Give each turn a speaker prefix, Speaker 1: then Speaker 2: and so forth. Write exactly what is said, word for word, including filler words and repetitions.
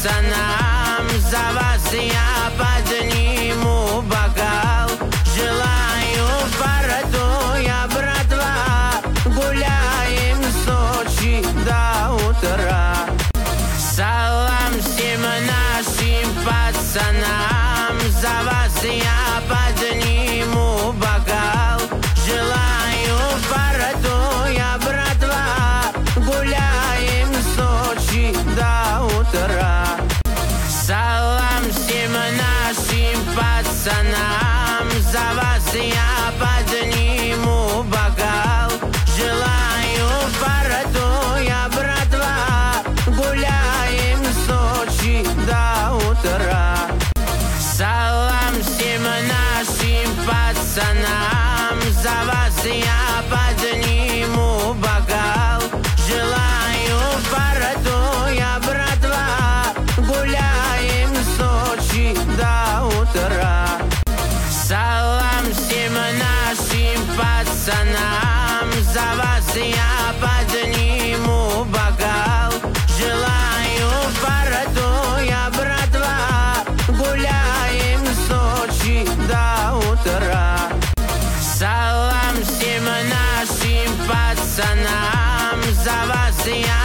Speaker 1: пацанам, за вас я подниму бокал. Желаю, порадуя, братва, гуляем с ночи до утра. Салам всем нашим пацанам, за вас я подниму бокал. Желаю, порадуя, братва, гуляем с ночи до утра. Салам всем нашим пацанам, за вас я подниму бокал. Желаю, порадуя, братва, гуляем с ночи до утра. Салам всем нашим пацанам, за вас я подниму бокал. Желаю, порадуя, братва, гуляем с ночи до утра. Салам всем нашим пацанам, за вас я подниму бокал. Желаю, порадуя, братва, гуляем с ночи до утра. Салам всем нашим пацанам, за вас я